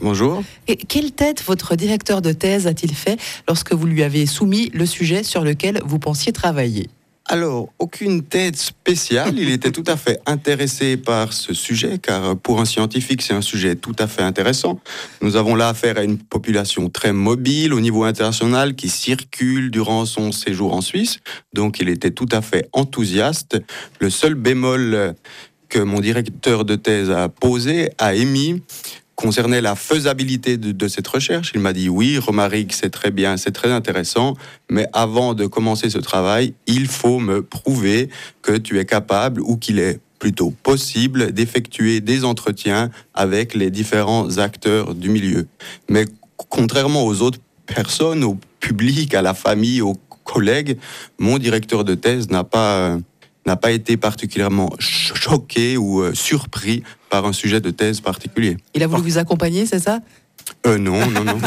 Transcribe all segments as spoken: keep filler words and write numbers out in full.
Bonjour. Et quelle tête votre directeur de thèse a-t-il fait lorsque vous lui avez soumis le sujet sur lequel vous pensiez travailler ? Alors, aucune tête spéciale, il était tout à fait intéressé par ce sujet, car pour un scientifique, c'est un sujet tout à fait intéressant. Nous avons là affaire à une population très mobile au niveau international qui circule durant son séjour en Suisse, donc il était tout à fait enthousiaste. Le seul bémol que mon directeur de thèse a posé, a émis, concernait la faisabilité de, de cette recherche. Il m'a dit oui, Romaric, c'est très bien, c'est très intéressant, mais avant de commencer ce travail, il faut me prouver que tu es capable ou qu'il est plutôt possible d'effectuer des entretiens avec les différents acteurs du milieu. Mais contrairement aux autres personnes, au public, à la famille, aux collègues, mon directeur de thèse n'a pas... n'a pas été particulièrement choqué ou euh, surpris par un sujet de thèse particulier. Il a voulu vous accompagner, c'est ça ? Euh, non, non, non.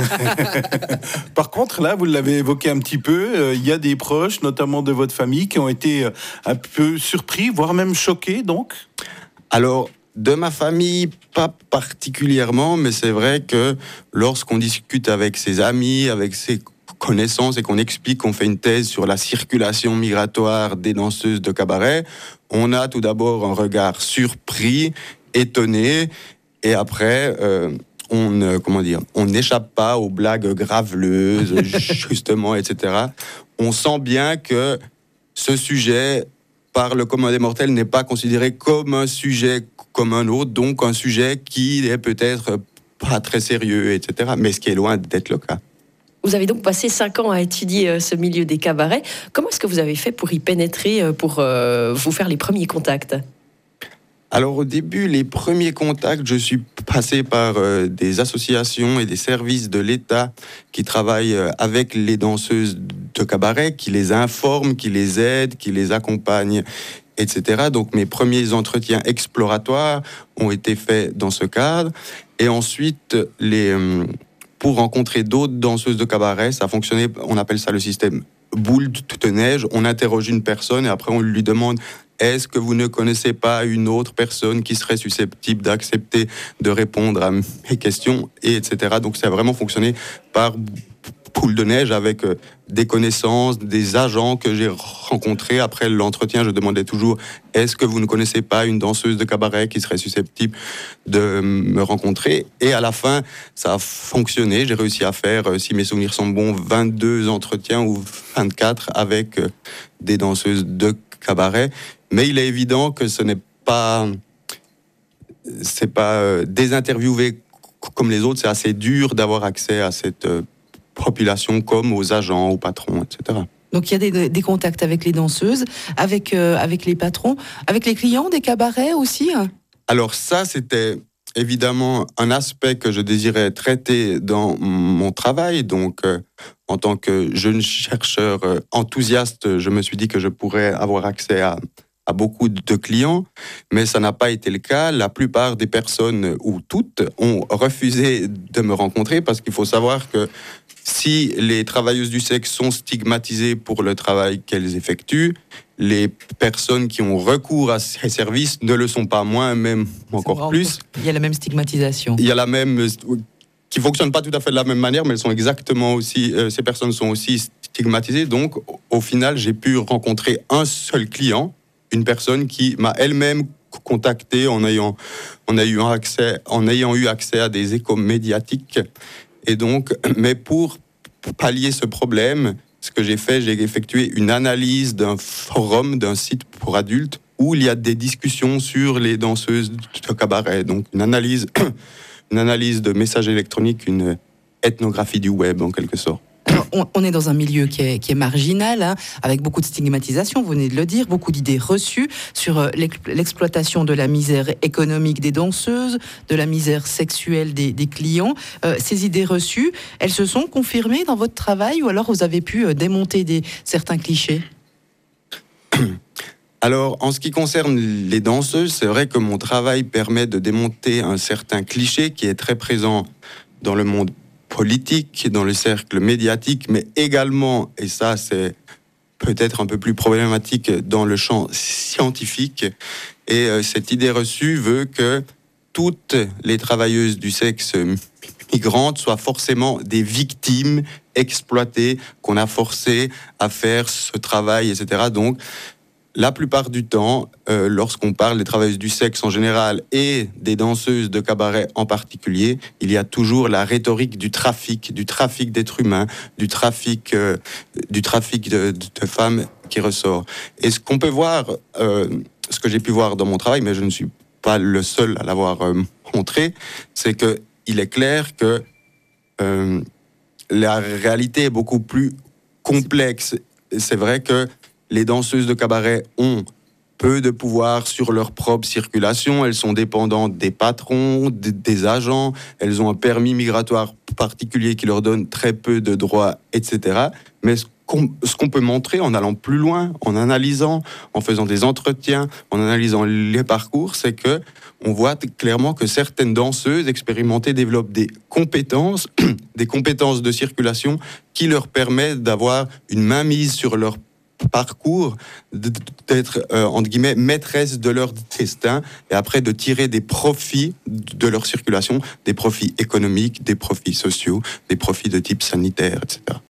Par contre, là, vous l'avez évoqué un petit peu, il euh, y a des proches, notamment de votre famille, qui ont été euh, un peu surpris, voire même choqués, donc ? Alors, de ma famille, pas particulièrement, mais c'est vrai que lorsqu'on discute avec ses amis, avec ses connaissances et qu'on explique qu'on fait une thèse sur la circulation migratoire des danseuses de cabaret, on a tout d'abord un regard surpris, étonné, et après, euh, on ne, comment dire, on n'échappe pas aux blagues graveleuses, justement, et cetera. On sent bien que ce sujet, par le commun des mortels, n'est pas considéré comme un sujet comme un autre, donc un sujet qui est peut-être pas très sérieux, et cetera. Mais ce qui est loin d'être le cas. Vous avez donc passé cinq ans à étudier ce milieu des cabarets. Comment est-ce que vous avez fait pour y pénétrer, pour euh, vous faire les premiers contacts ? Alors au début, les premiers contacts, je suis passé par euh, des associations et des services de l'État qui travaillent euh, avec les danseuses de cabaret, qui les informent, qui les aident, qui les accompagnent, et cetera. Donc mes premiers entretiens exploratoires ont été faits dans ce cadre. Et ensuite, les... Euh, pour rencontrer d'autres danseuses de cabaret, ça fonctionnait, on appelle ça le système boule de neige. On interroge une personne et après on lui demande « Est-ce que vous ne connaissez pas une autre personne qui serait susceptible d'accepter de répondre à mes questions ?» et etc. Donc ça a vraiment fonctionné par boule de neige avec des connaissances, des agents que j'ai rencontrés. Après l'entretien, je demandais toujours « Est-ce que vous ne connaissez pas une danseuse de cabaret qui serait susceptible de me rencontrer ?» Et à la fin, ça a fonctionné. J'ai réussi à faire, si mes souvenirs sont bons, vingt-deux entretiens ou vingt-quatre avec des danseuses de cabaret. Mais il est évident que ce n'est pas... c'est pas désinterviewé comme les autres. C'est assez dur d'avoir accès à cette population comme aux agents, aux patrons, et cetera. Donc il y a des, des contacts avec les danseuses, avec, euh, avec les patrons, avec les clients des cabarets aussi. Alors ça, c'était évidemment un aspect que je désirais traiter dans mon travail. Donc euh, en tant que jeune chercheur euh, enthousiaste, je me suis dit que je pourrais avoir accès à, à beaucoup de clients, mais ça n'a pas été le cas. La plupart des personnes, ou toutes, ont refusé de me rencontrer parce qu'il faut savoir que si les travailleuses du sexe sont stigmatisées pour le travail qu'elles effectuent, les personnes qui ont recours à ces services ne le sont pas moins, même encore plus. Il y a la même stigmatisation. Il y a la même... qui ne fonctionne pas tout à fait de la même manière, mais elles sont exactement aussi... Euh, ces personnes sont aussi stigmatisées. Donc, au final, j'ai pu rencontrer un seul client, une personne qui m'a elle-même contacté en ayant, en ayant, accès, en ayant eu accès à des échos médiatiques. Et donc, mais pour pallier ce problème, ce que j'ai fait, j'ai effectué une analyse d'un forum, d'un site pour adultes, où il y a des discussions sur les danseuses de cabaret. Donc, une analyse, une analyse de messages électroniques, une ethnographie du web, en quelque sorte. Alors, on, on est dans un milieu qui est, qui est marginal, hein, avec beaucoup de stigmatisation, vous venez de le dire, beaucoup d'idées reçues sur l'exploitation de la misère économique des danseuses, de la misère sexuelle des, des clients. Euh, ces idées reçues, elles se sont confirmées dans votre travail ou alors vous avez pu démonter des, certains clichés ? Alors, en ce qui concerne les danseuses, c'est vrai que mon travail permet de démonter un certain cliché qui est très présent dans le monde politique, dans le cercle médiatique, mais également, et ça c'est peut-être un peu plus problématique, dans le champ scientifique. Et euh, cette idée reçue veut que toutes les travailleuses du sexe migrantes soient forcément des victimes exploitées, qu'on a forcées à faire ce travail, et cetera. Donc, la plupart du temps, euh, lorsqu'on parle des travailleuses du sexe en général et des danseuses de cabaret en particulier, il y a toujours la rhétorique du trafic, du trafic d'êtres humains, du trafic, euh, du trafic de, de femmes qui ressort. Et ce qu'on peut voir, euh, ce que j'ai pu voir dans mon travail, mais je ne suis pas le seul à l'avoir euh, montré, c'est que il est clair que euh, la réalité est beaucoup plus complexe. C'est vrai que les danseuses de cabaret ont peu de pouvoir sur leur propre circulation. Elles sont dépendantes des patrons, des agents. Elles ont un permis migratoire particulier qui leur donne très peu de droits, et cetera. Mais ce qu'on, ce qu'on peut montrer en allant plus loin, en analysant, en faisant des entretiens, en analysant les parcours, c'est que on voit clairement que certaines danseuses expérimentées développent des compétences, des compétences de circulation qui leur permettent d'avoir une mainmise sur leur parcours, d'être, euh, entre guillemets, maîtresse de leur destin et après de tirer des profits de leur circulation, des profits économiques, des profits sociaux, des profits de type sanitaire, et cetera.